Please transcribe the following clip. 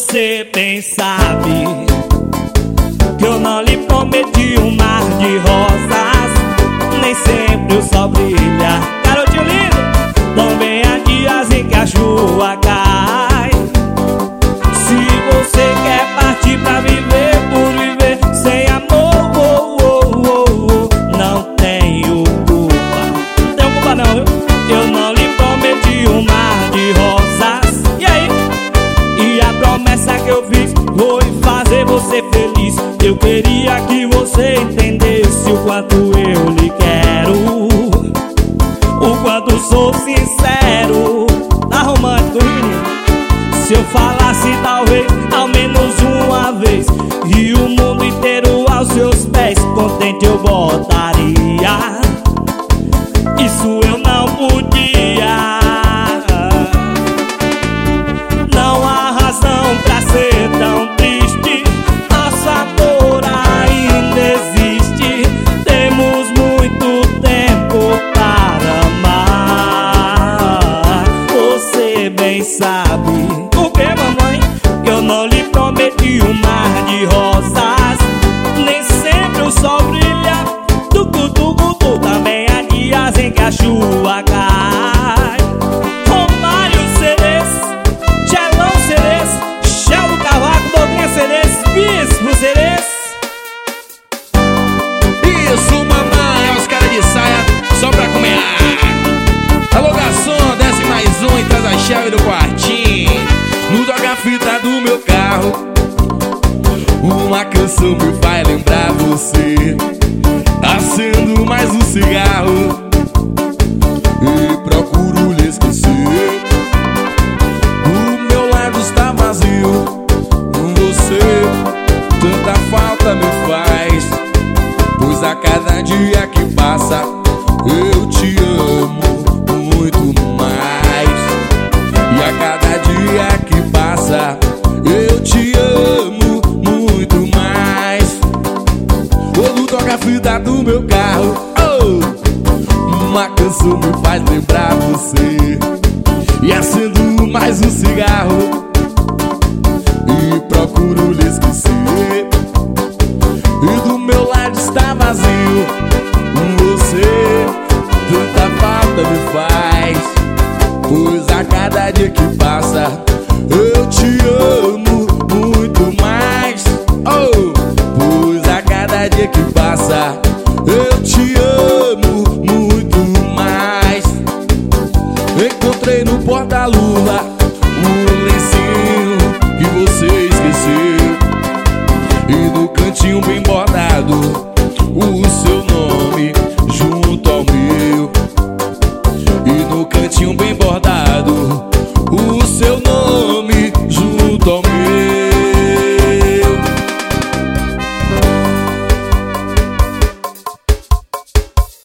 Você bem sabe que eu não lhe prometi um mar de rosas. Nem sempre o sol brilha, garotinho lindo. Também há dias em que a chuva cai. Se você quer partir pra viver por viver sem amor, não tenho culpa. Não tenho culpa não, viu? Eu não lhe prometi um mar de rosas. E aí? E a promessa que eu fiz foi fazer você feliz. Eu queria que você entendesse o quanto eu lhe quero, o quanto sou sincero. Tá romântico, menino? Se eu falasse talvez ao menos uma vez e o mundo inteiro aos seus pés, contente eu botaria. Isso eu não podia. Não há razão pra ser tão triste. Nosso amor ainda existe. Temos muito tempo para amar. Você bem sabe. O que, mamãe? Eu não lhe prometi um mar de rosas. Nem sempre o sol brilha. Tucu, tucu, tucu. Também há dias em que a chuva cai. Romário Ceres, Tchelão Ceres, Chelo Cavaco, Doguinha Ceres, Bispo Ceres. Isso, mamãe, é os caras de saia só pra comer. Alô, garçom, desce mais um e traz a chave do quartinho. No toca-fita do meu carro, uma canção me faz lembrar você. Acendo mais um cigarro e procuro lhe esquecer. O meu lado está vazio, com você tanta falta me faz. Pois a cada dia que passa eu te amo muito mais. E a cada dia que passa eu te amo muito mais. Quando toca a fita do meu carro, uma canção me faz lembrar você. E acendo mais um cigarro e procuro lhe esquecer. E do meu lado está vazio, com você tanta falta me faz. Pois a cada dia que passa eu te amo muito mais. Pois a cada dia que passa eu te amo muito mais. Encontrei no porta-luva um lencinho que você esqueceu. E no cantinho bem bordado o seu